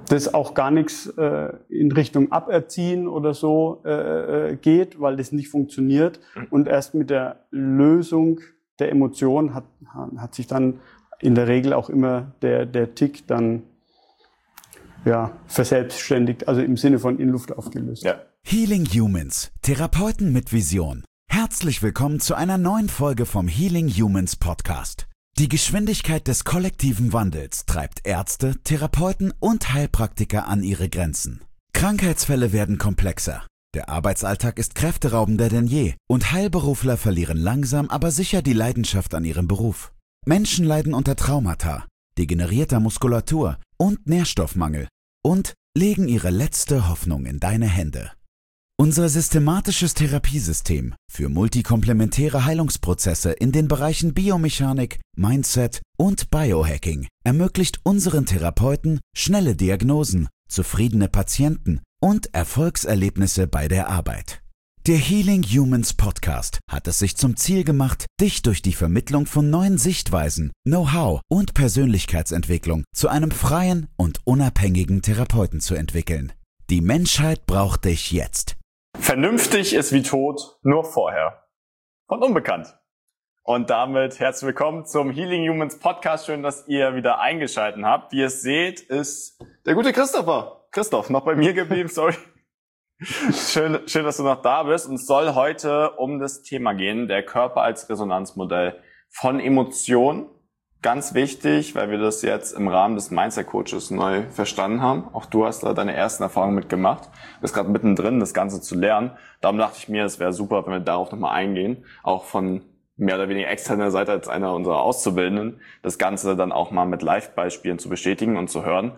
das auch gar nichts in Richtung Aberziehen oder so geht, weil das nicht funktioniert. Und erst mit der Lösung der Emotion hat sich dann in der Regel auch immer der Tick dann verselbstständigt, also im Sinne von in Luft aufgelöst. Ja. Healing Humans, Therapeuten mit Vision. Herzlich willkommen zu einer neuen Folge vom Healing Humans Podcast. Die Geschwindigkeit des kollektiven Wandels treibt Ärzte, Therapeuten und Heilpraktiker an ihre Grenzen. Krankheitsfälle werden komplexer. Der Arbeitsalltag ist kräfteraubender denn je und Heilberufler verlieren langsam, aber sicher die Leidenschaft an ihrem Beruf. Menschen leiden unter Traumata, degenerierter Muskulatur und Nährstoffmangel und legen ihre letzte Hoffnung in deine Hände. Unser systematisches Therapiesystem für multikomplementäre Heilungsprozesse in den Bereichen Biomechanik, Mindset und Biohacking ermöglicht unseren Therapeuten schnelle Diagnosen, zufriedene Patienten und Erfolgserlebnisse bei der Arbeit. Der Healing Humans Podcast hat es sich zum Ziel gemacht, dich durch die Vermittlung von neuen Sichtweisen, Know-how und Persönlichkeitsentwicklung zu einem freien und unabhängigen Therapeuten zu entwickeln. Die Menschheit braucht dich jetzt. Vernünftig ist wie tot, nur vorher. Von Unbekannt. Und damit herzlich willkommen zum Healing Humans Podcast. Schön, dass ihr wieder eingeschaltet habt. Wie ihr es seht, ist der gute Christoph, noch bei mir geblieben, sorry. Schön, dass du noch da bist. Und es soll heute um das Thema gehen, der Körper als Resonanzmodell von Emotionen. Ganz wichtig, weil wir das jetzt im Rahmen des Mindset-Coaches neu verstanden haben. Auch du hast da deine ersten Erfahrungen mitgemacht. Du bist gerade mittendrin, das Ganze zu lernen. Darum dachte ich mir, es wäre super, wenn wir darauf nochmal eingehen. Auch von mehr oder weniger externer Seite als einer unserer Auszubildenden. Das Ganze dann auch mal mit Live-Beispielen zu bestätigen und zu hören.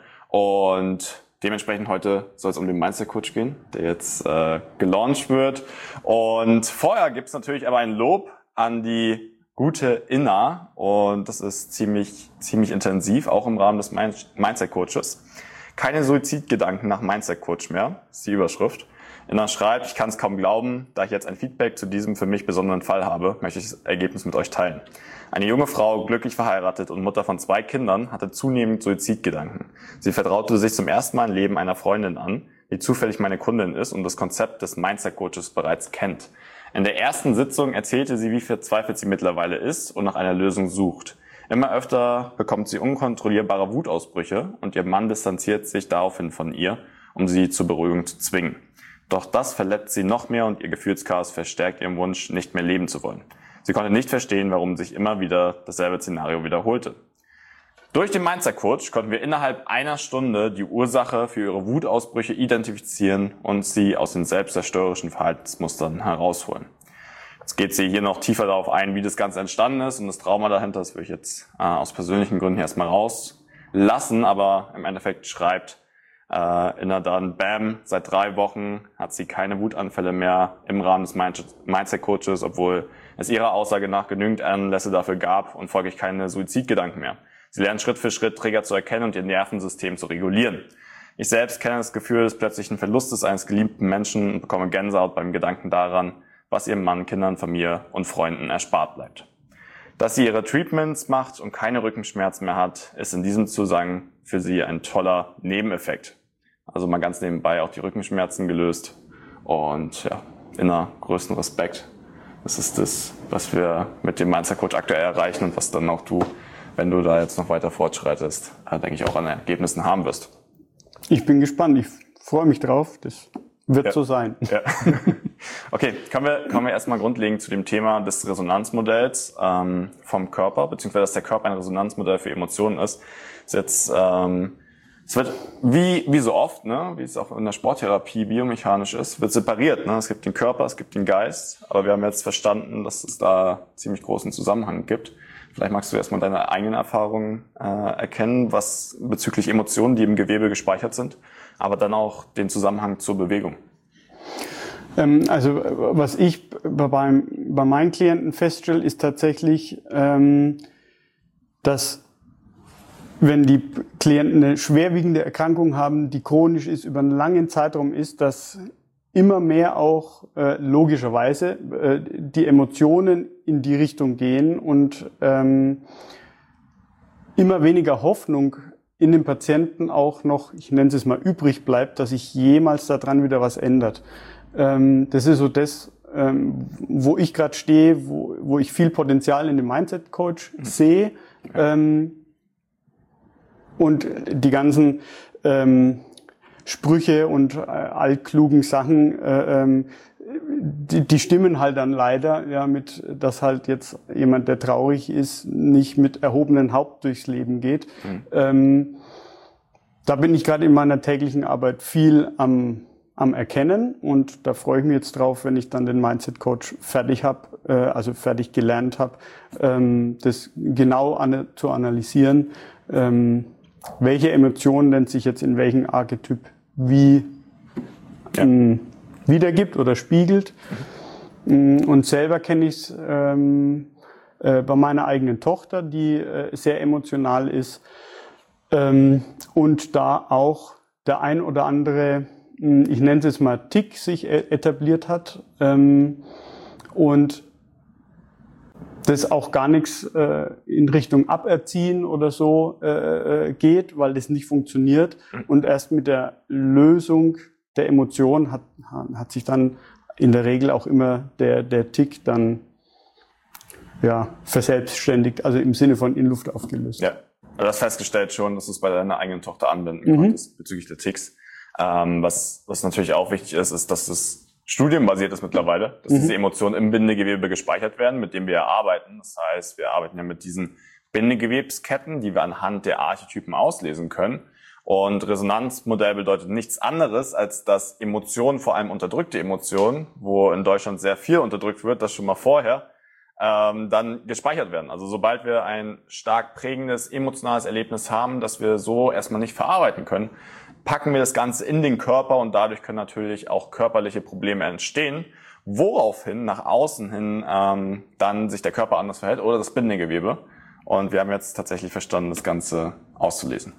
Und dementsprechend heute soll es um den Mindset-Coach gehen, der jetzt gelauncht wird. Und vorher gibt es natürlich aber ein Lob an die gute Inna, und das ist ziemlich intensiv, auch im Rahmen des Mindset-Coaches. Keine Suizidgedanken nach Mindset-Coach mehr, ist die Überschrift. Inna schreibt: Ich kann es kaum glauben, da ich jetzt ein Feedback zu diesem für mich besonderen Fall habe, möchte ich das Ergebnis mit euch teilen. Eine junge Frau, glücklich verheiratet und Mutter von 2 Kindern, hatte zunehmend Suizidgedanken. Sie vertraute sich zum ersten Mal im Leben einer Freundin an, die zufällig meine Kundin ist und das Konzept des Mindset-Coaches bereits kennt. In der ersten Sitzung erzählte sie, wie verzweifelt sie mittlerweile ist und nach einer Lösung sucht. Immer öfter bekommt sie unkontrollierbare Wutausbrüche und ihr Mann distanziert sich daraufhin von ihr, um sie zur Beruhigung zu zwingen. Doch das verletzt sie noch mehr und ihr Gefühlschaos verstärkt ihren Wunsch, nicht mehr leben zu wollen. Sie konnte nicht verstehen, warum sich immer wieder dasselbe Szenario wiederholte. Durch den Mindset-Coach konnten wir innerhalb einer Stunde die Ursache für ihre Wutausbrüche identifizieren und sie aus den selbstzerstörerischen Verhaltensmustern herausholen. Jetzt geht sie hier noch tiefer darauf ein, wie das Ganze entstanden ist und das Trauma dahinter. Das will ich jetzt aus persönlichen Gründen erstmal rauslassen, aber im Endeffekt schreibt Inna dann: Bam, seit 3 Wochen hat sie keine Wutanfälle mehr im Rahmen des Mindset-Coaches, obwohl es ihrer Aussage nach genügend Anlässe dafür gab und folglich keine Suizidgedanken mehr. Sie lernen Schritt für Schritt Trigger zu erkennen und ihr Nervensystem zu regulieren. Ich selbst kenne das Gefühl des plötzlichen Verlustes eines geliebten Menschen und bekomme Gänsehaut beim Gedanken daran, was ihrem Mann, Kindern, Familie und Freunden erspart bleibt. Dass sie ihre Treatments macht und keine Rückenschmerzen mehr hat, ist in diesem Zusammenhang für sie ein toller Nebeneffekt. Also mal ganz nebenbei auch die Rückenschmerzen gelöst. Und ja, inner größten Respekt. Das ist das, was wir mit dem Mindset Coach aktuell erreichen und was dann auch du, wenn du da jetzt noch weiter fortschreitest, denke ich auch an Ergebnissen haben wirst. Ich bin gespannt, ich freue mich drauf, das wird so sein. Ja. Okay, kommen wir erstmal grundlegend zu dem Thema des Resonanzmodells vom Körper, beziehungsweise dass der Körper ein Resonanzmodell für Emotionen ist. Ist jetzt, es wird wie so oft, ne, wie es auch in der Sporttherapie biomechanisch ist, wird separiert. Ne? Es gibt den Körper, es gibt den Geist, aber wir haben jetzt verstanden, dass es da ziemlich großen Zusammenhang gibt. Vielleicht magst du erstmal deine eigenen Erfahrungen erkennen, was bezüglich Emotionen, die im Gewebe gespeichert sind, aber dann auch den Zusammenhang zur Bewegung. Also was ich bei meinen Klienten feststelle, ist tatsächlich, dass wenn die Klienten eine schwerwiegende Erkrankung haben, die chronisch ist, über einen langen Zeitraum ist, dass immer mehr auch logischerweise die Emotionen in die Richtung gehen und immer weniger Hoffnung in dem Patienten auch noch, ich nenne es mal, übrig bleibt, dass sich jemals daran wieder was ändert. Das ist so das, wo ich gerade stehe, wo ich viel Potenzial in dem Mindset-Coach sehe. Und die ganzen Sprüche und altklugen Sachen, die stimmen halt dann leider, ja, mit, dass halt jetzt jemand, der traurig ist, nicht mit erhobenen Haupt durchs Leben geht. Da bin ich gerade in meiner täglichen Arbeit viel am Erkennen, und da freue ich mich jetzt drauf, wenn ich dann den Mindset Coach fertig habe, also fertig gelernt habe, das genau zu analysieren, welche Emotionen denn sich jetzt in welchem Archetyp wie wiedergibt oder spiegelt. Und selber kenne ich es bei meiner eigenen Tochter, die sehr emotional ist, und da auch der ein oder andere, ich nenne es jetzt mal Tick, sich etabliert hat, und das auch gar nichts in Richtung Aberziehen oder so geht, weil das nicht funktioniert. Und erst mit der Lösung der Emotion hat sich dann in der Regel auch immer der Tick dann verselbstständigt, also im Sinne von in Luft aufgelöst. Ja, du hast festgestellt schon, dass du es bei deiner eigenen Tochter anwenden konntest bezüglich der Ticks. Was natürlich auch wichtig ist, dass es studienbasiert ist mittlerweile, dass diese Emotionen im Bindegewebe gespeichert werden, mit dem wir arbeiten. Das heißt, wir arbeiten ja mit diesen Bindegewebsketten, die wir anhand der Archetypen auslesen können. Und Resonanzmodell bedeutet nichts anderes, als dass Emotionen, vor allem unterdrückte Emotionen, wo in Deutschland sehr viel unterdrückt wird, das schon mal vorher, dann gespeichert werden. Also sobald wir ein stark prägendes emotionales Erlebnis haben, das wir so erstmal nicht verarbeiten können, packen wir das Ganze in den Körper, und dadurch können natürlich auch körperliche Probleme entstehen, woraufhin nach außen hin dann sich der Körper anders verhält oder das Bindegewebe. Und wir haben jetzt tatsächlich verstanden, das Ganze auszulesen.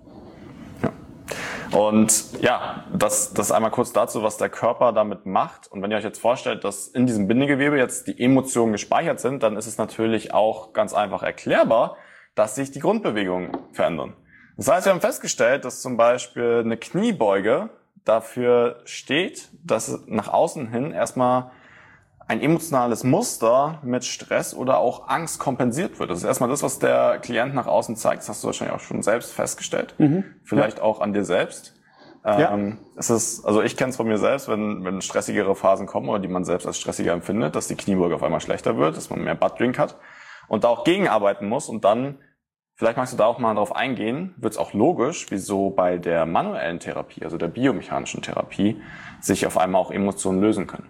Ja. Und ja, das einmal kurz dazu, was der Körper damit macht. Und wenn ihr euch jetzt vorstellt, dass in diesem Bindegewebe jetzt die Emotionen gespeichert sind, dann ist es natürlich auch ganz einfach erklärbar, dass sich die Grundbewegungen verändern. Das heißt, wir haben festgestellt, dass zum Beispiel eine Kniebeuge dafür steht, dass nach außen hin erstmal ein emotionales Muster mit Stress oder auch Angst kompensiert wird. Das ist erstmal das, was der Klient nach außen zeigt. Das hast du wahrscheinlich auch schon selbst festgestellt. Vielleicht auch an dir selbst. Es ist, also ich kenne es von mir selbst, wenn stressigere Phasen kommen oder die man selbst als stressiger empfindet, dass die Kniebeuge auf einmal schlechter wird, dass man mehr Buttdrink hat und da auch gegenarbeiten muss, und dann, vielleicht magst du da auch mal drauf eingehen, wird es auch logisch, wieso bei der manuellen Therapie, also der biomechanischen Therapie, sich auf einmal auch Emotionen lösen können.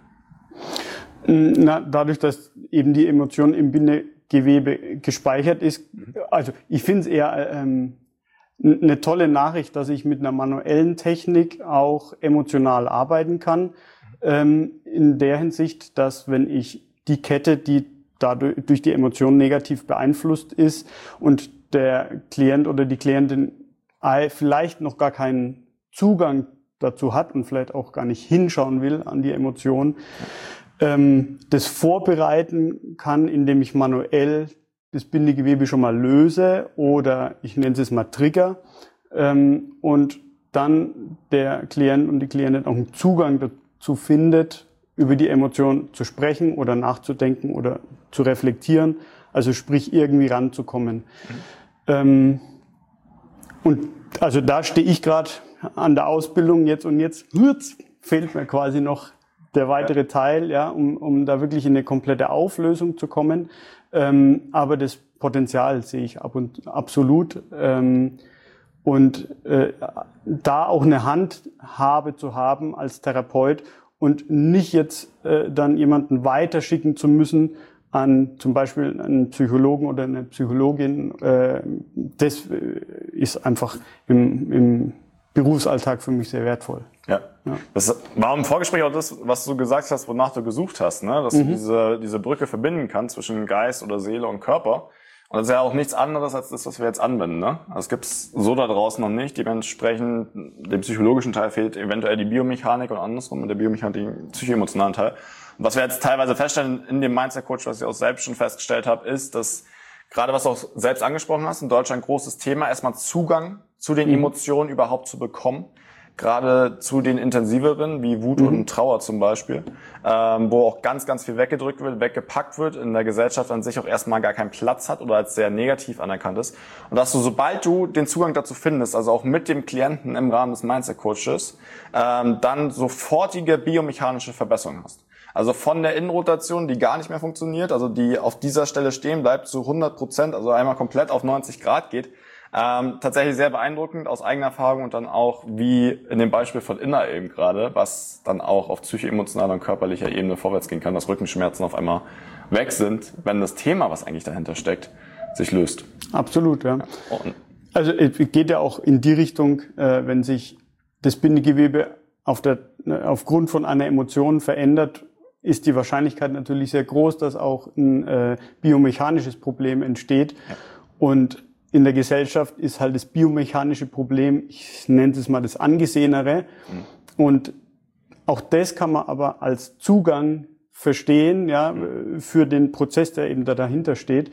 Dadurch, dass eben die Emotion im Bindegewebe gespeichert ist, also ich finde es eher eine tolle Nachricht, dass ich mit einer manuellen Technik auch emotional arbeiten kann, in der Hinsicht, dass wenn ich die Kette, die dadurch durch die Emotion negativ beeinflusst ist, und der Klient oder die Klientin vielleicht noch gar keinen Zugang dazu hat und vielleicht auch gar nicht hinschauen will an die Emotion, das vorbereiten kann, indem ich manuell das Bindegewebe schon mal löse, oder ich nenne es mal Trigger, und dann der Klient und die Klientin auch einen Zugang dazu findet, über die Emotion zu sprechen oder nachzudenken oder zu reflektieren, also sprich irgendwie ranzukommen. Und also da stehe ich gerade an der Ausbildung jetzt, und jetzt fehlt mir quasi noch der weitere Teil, ja, um da wirklich in eine komplette Auflösung zu kommen. Aber das Potenzial sehe ich absolut. Und da auch eine Handhabe zu haben als Therapeut und nicht jetzt dann jemanden weiterschicken zu müssen an zum Beispiel einen Psychologen oder eine Psychologin, das ist einfach im Berufsalltag für mich sehr wertvoll. Ja. Das war im Vorgespräch auch das, was du gesagt hast, wonach du gesucht hast, ne? Dass du diese Brücke verbinden kannst zwischen Geist oder Seele und Körper. Und das ist ja auch nichts anderes als das, was wir jetzt anwenden, ne? Also es gibt's so da draußen noch nicht. Dementsprechend, dem psychologischen Teil fehlt eventuell die Biomechanik und andersrum, mit der Biomechanik den psychoemotionalen Teil. Und was wir jetzt teilweise feststellen in dem Mindset Coach, was ich auch selbst schon festgestellt habe, ist, dass gerade was du auch selbst angesprochen hast, in Deutschland ein großes Thema, erstmal Zugang zu den Emotionen überhaupt zu bekommen. Gerade zu den intensiveren, wie Wut und Trauer zum Beispiel, wo auch ganz, ganz viel weggedrückt wird, weggepackt wird, in der Gesellschaft an sich auch erstmal gar keinen Platz hat oder als sehr negativ anerkannt ist. Und dass du, sobald du den Zugang dazu findest, also auch mit dem Klienten im Rahmen des Mindset-Coaches, dann sofortige biomechanische Verbesserung hast. Also von der Innenrotation, die gar nicht mehr funktioniert, also die auf dieser Stelle stehen bleibt, zu 100%, also einmal komplett auf 90 Grad geht, tatsächlich sehr beeindruckend aus eigener Erfahrung und dann auch wie in dem Beispiel von Inna eben gerade, was dann auch auf psycho-emotionaler und körperlicher Ebene vorwärts gehen kann, dass Rückenschmerzen auf einmal weg sind, wenn das Thema, was eigentlich dahinter steckt, sich löst. Absolut, ja. Also es geht ja auch in die Richtung, wenn sich das Bindegewebe aufgrund von einer Emotion verändert, ist die Wahrscheinlichkeit natürlich sehr groß, dass auch ein biomechanisches Problem entsteht. Ja. Und in der Gesellschaft ist halt das biomechanische Problem, ich nenne es mal das Angesehenere. Und auch das kann man aber als Zugang verstehen, ja, für den Prozess, der eben da dahinter steht.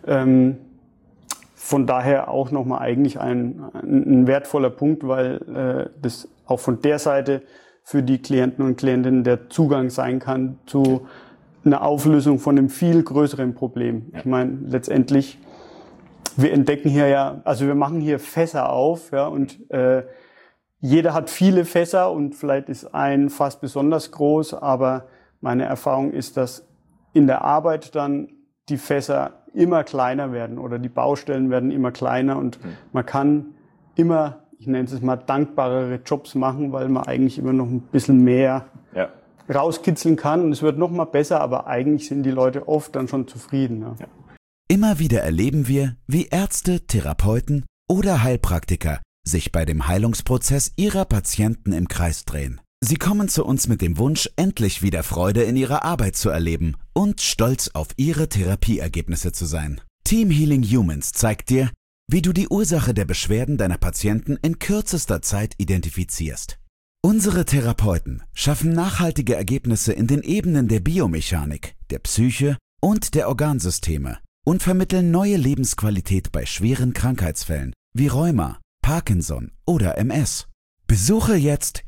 Von daher auch nochmal eigentlich ein wertvoller Punkt, weil das auch von der Seite für die Klienten und Klientinnen der Zugang sein kann zu einer Auflösung von einem viel größeren Problem. Ich meine, letztendlich, wir entdecken hier ja, also wir machen hier Fässer auf, ja, und jeder hat viele Fässer und vielleicht ist ein Fass besonders groß, aber meine Erfahrung ist, dass in der Arbeit dann die Fässer immer kleiner werden oder die Baustellen werden immer kleiner und man kann immer, ich nenne es mal, dankbarere Jobs machen, weil man eigentlich immer noch ein bisschen mehr rauskitzeln kann und es wird noch mal besser, aber eigentlich sind die Leute oft dann schon zufrieden. Ja. Immer wieder erleben wir, wie Ärzte, Therapeuten oder Heilpraktiker sich bei dem Heilungsprozess ihrer Patienten im Kreis drehen. Sie kommen zu uns mit dem Wunsch, endlich wieder Freude in ihrer Arbeit zu erleben und stolz auf ihre Therapieergebnisse zu sein. Team Healing Humans zeigt dir, wie du die Ursache der Beschwerden deiner Patienten in kürzester Zeit identifizierst. Unsere Therapeuten schaffen nachhaltige Ergebnisse in den Ebenen der Biomechanik, der Psyche und der Organsysteme und vermitteln neue Lebensqualität bei schweren Krankheitsfällen wie Rheuma, Parkinson oder MS. Besuche jetzt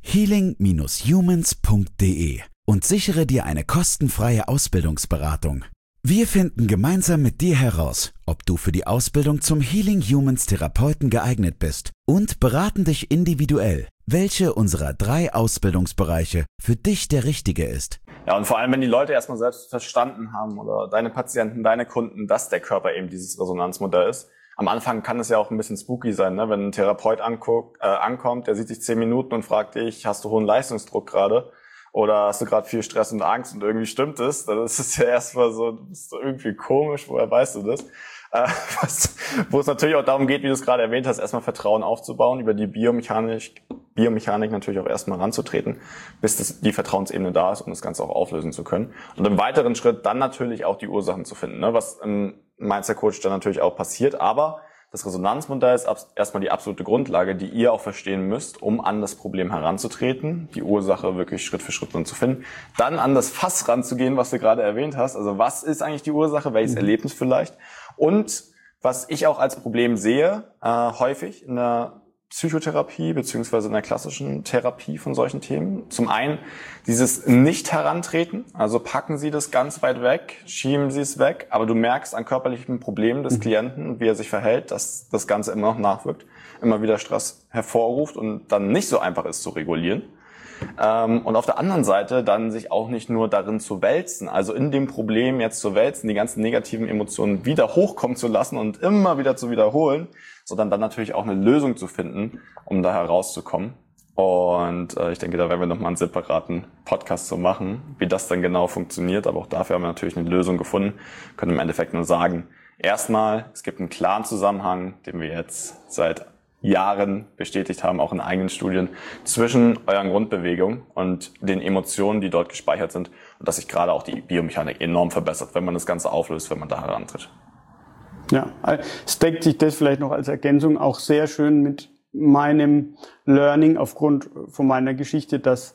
healing-humans.de und sichere dir eine kostenfreie Ausbildungsberatung. Wir finden gemeinsam mit dir heraus, ob du für die Ausbildung zum Healing Humans Therapeuten geeignet bist und beraten dich individuell, welche unserer 3 Ausbildungsbereiche für dich der richtige ist. Ja, und vor allem, wenn die Leute erstmal selbst verstanden haben oder deine Patienten, deine Kunden, dass der Körper eben dieses Resonanzmodell ist. Am Anfang kann es ja auch ein bisschen spooky sein, ne? Wenn ein Therapeut ankommt, der sieht sich 10 Minuten und fragt dich, hast du hohen Leistungsdruck gerade? Oder hast du gerade viel Stress und Angst und irgendwie stimmt es? Dann ist es ja erstmal so, du bist irgendwie komisch, woher weißt du das? Wo es natürlich auch darum geht, wie du es gerade erwähnt hast, erstmal Vertrauen aufzubauen, über die Biomechanik natürlich auch erstmal ranzutreten, bis die Vertrauensebene da ist, um das Ganze auch auflösen zu können. Und im weiteren Schritt dann natürlich auch die Ursachen zu finden, ne? Was im Mindset-Coach dann natürlich auch passiert. Aber das Resonanzmodell ist erstmal die absolute Grundlage, die ihr auch verstehen müsst, um an das Problem heranzutreten, die Ursache wirklich Schritt für Schritt dann zu finden, dann an das Fass ranzugehen, was du gerade erwähnt hast. Also was ist eigentlich die Ursache, welches Erlebnis vielleicht? Und was ich auch als Problem sehe, häufig in der Psychotherapie beziehungsweise in der klassischen Therapie von solchen Themen. Zum einen dieses Nicht-Herantreten, also packen Sie das ganz weit weg, schieben Sie es weg, aber du merkst an körperlichen Problemen des Klienten, wie er sich verhält, dass das Ganze immer noch nachwirkt, immer wieder Stress hervorruft und dann nicht so einfach ist zu regulieren. Und auf der anderen Seite dann sich auch nicht nur darin zu wälzen, also in dem Problem jetzt zu wälzen, die ganzen negativen Emotionen wieder hochkommen zu lassen und immer wieder zu wiederholen, sondern dann natürlich auch eine Lösung zu finden, um da herauszukommen. Und ich denke, da werden wir nochmal einen separaten Podcast zu machen, wie das dann genau funktioniert. Aber auch dafür haben wir natürlich eine Lösung gefunden. Wir können im Endeffekt nur sagen, erstmal, es gibt einen klaren Zusammenhang, den wir jetzt seit Jahren bestätigt haben, auch in eigenen Studien, zwischen euren Grundbewegungen und den Emotionen, die dort gespeichert sind. Und dass sich gerade auch die Biomechanik enorm verbessert, wenn man das Ganze auflöst, wenn man da herantritt. Ja, es deckt sich das vielleicht noch als Ergänzung auch sehr schön mit meinem Learning aufgrund von meiner Geschichte, dass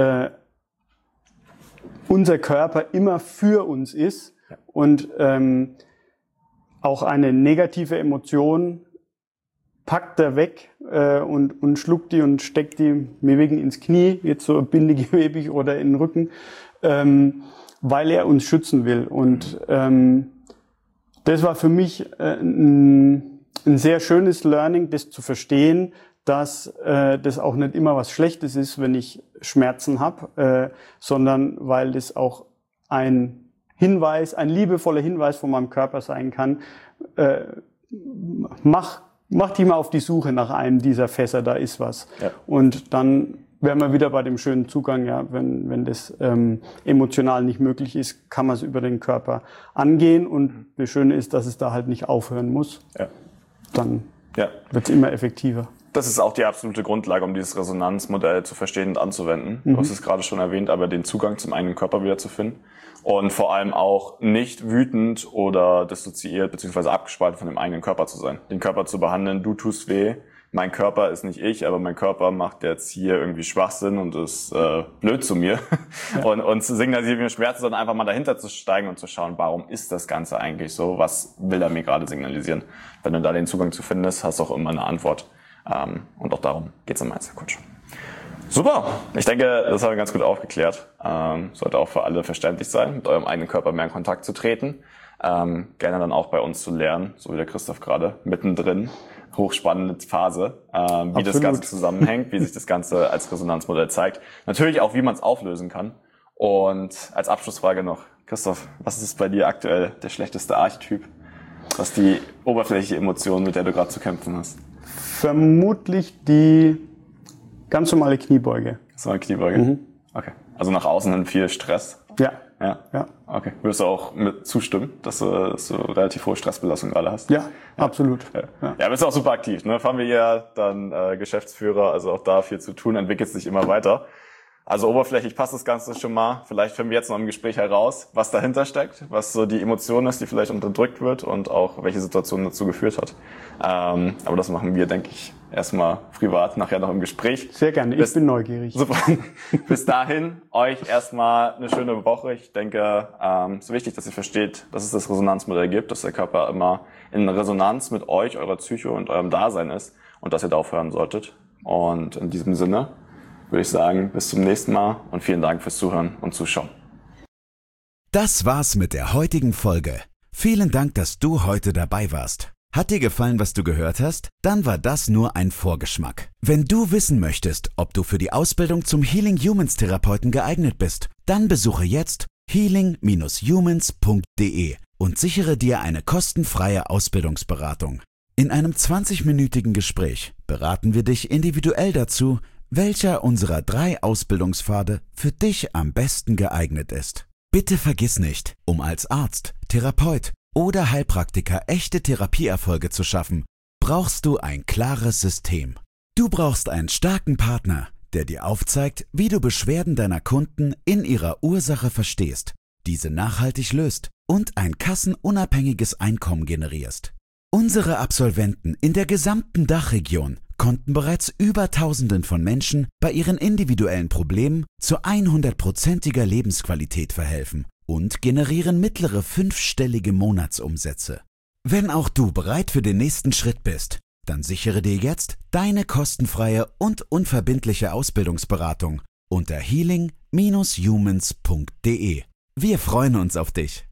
unser Körper immer für uns ist und auch eine negative Emotion packt er weg und schluckt die und steckt die mir wegen ins Knie, jetzt so bindegewebig oder in den Rücken, weil er uns schützen will. Und das war für mich ein sehr schönes Learning, das zu verstehen, dass das auch nicht immer was Schlechtes ist, wenn ich Schmerzen habe, sondern weil das auch ein liebevoller Hinweis von meinem Körper sein kann. Mach dich mal auf die Suche nach einem dieser Fässer, da ist was. Ja. Und dann wären wir wieder bei dem schönen Zugang, ja, wenn das emotional nicht möglich ist, kann man es über den Körper angehen. Und das Schöne ist, dass es da halt nicht aufhören muss. Ja. Dann wird es immer effektiver. Das ist auch die absolute Grundlage, um dieses Resonanzmodell zu verstehen und anzuwenden. Du hast es gerade schon erwähnt, aber den Zugang zum eigenen Körper wieder zu finden. Und vor allem auch nicht wütend oder dissoziiert bzw. abgespalten von dem eigenen Körper zu sein. Den Körper zu behandeln, du tust weh, mein Körper ist nicht ich, aber mein Körper macht jetzt hier irgendwie Schwachsinn und ist blöd zu mir. Ja. Und signalisiert mir Schmerzen, sondern einfach mal dahinter zu steigen und zu schauen, warum ist das Ganze eigentlich so? Was will er mir gerade signalisieren? Wenn du da den Zugang zu findest, hast du auch immer eine Antwort. Und auch darum geht's im Mindset-Coach. Super, ich denke, das haben wir ganz gut aufgeklärt. Sollte auch für alle verständlich sein, mit eurem eigenen Körper mehr in Kontakt zu treten. Gerne dann auch bei uns zu lernen, so wie der Christoph gerade, mittendrin. Hochspannende Phase, wie das Ganze zusammenhängt, wie sich das Ganze als Resonanzmodell zeigt. Natürlich auch, wie man es auflösen kann. Und als Abschlussfrage noch, Christoph, was ist bei dir aktuell der schlechteste Archetyp? Was ist die oberflächliche Emotion, mit der du gerade zu kämpfen hast? Vermutlich die ganz normale Kniebeuge. Ganz normale Kniebeuge? Okay. Also nach außen hin viel Stress? Ja. Okay. Würdest du auch mit zustimmen, dass du relativ hohe Stressbelastung gerade hast? Ja, absolut. Ja, bist auch super aktiv, ne? Familiär, dann Geschäftsführer, also auch da viel zu tun, entwickelt sich immer weiter. Also oberflächlich passt das Ganze schon mal. Vielleicht finden wir jetzt noch im Gespräch heraus, was dahinter steckt, was so die Emotion ist, die vielleicht unterdrückt wird und auch welche Situation dazu geführt hat. Aber das machen wir, denke ich, erstmal privat, nachher noch im Gespräch. Sehr gerne, ich bin neugierig. Super. Bis dahin, euch erstmal eine schöne Woche. Ich denke, es ist wichtig, dass ihr versteht, dass es das Resonanzmodell gibt, dass der Körper immer in Resonanz mit euch, eurer Psyche und eurem Dasein ist und dass ihr darauf hören solltet. Und in diesem Sinne würde ich sagen, bis zum nächsten Mal und vielen Dank fürs Zuhören und Zuschauen. Das war's mit der heutigen Folge. Vielen Dank, dass du heute dabei warst. Hat dir gefallen, was du gehört hast? Dann war das nur ein Vorgeschmack. Wenn du wissen möchtest, ob du für die Ausbildung zum Healing Humans Therapeuten geeignet bist, dann besuche jetzt healing-humans.de und sichere dir eine kostenfreie Ausbildungsberatung. In einem 20-minütigen Gespräch beraten wir dich individuell dazu, welcher unserer 3 Ausbildungspfade für dich am besten geeignet ist. Bitte vergiss nicht, um als Arzt, Therapeut oder Heilpraktiker echte Therapieerfolge zu schaffen, brauchst du ein klares System. Du brauchst einen starken Partner, der dir aufzeigt, wie du Beschwerden deiner Kunden in ihrer Ursache verstehst, diese nachhaltig löst und ein kassenunabhängiges Einkommen generierst. Unsere Absolventen in der gesamten Dachregion konnten bereits über Tausenden von Menschen bei ihren individuellen Problemen zu 100%iger Lebensqualität verhelfen und generieren mittlere 5-stellige Monatsumsätze. Wenn auch du bereit für den nächsten Schritt bist, dann sichere dir jetzt deine kostenfreie und unverbindliche Ausbildungsberatung unter healing-humans.de. Wir freuen uns auf dich.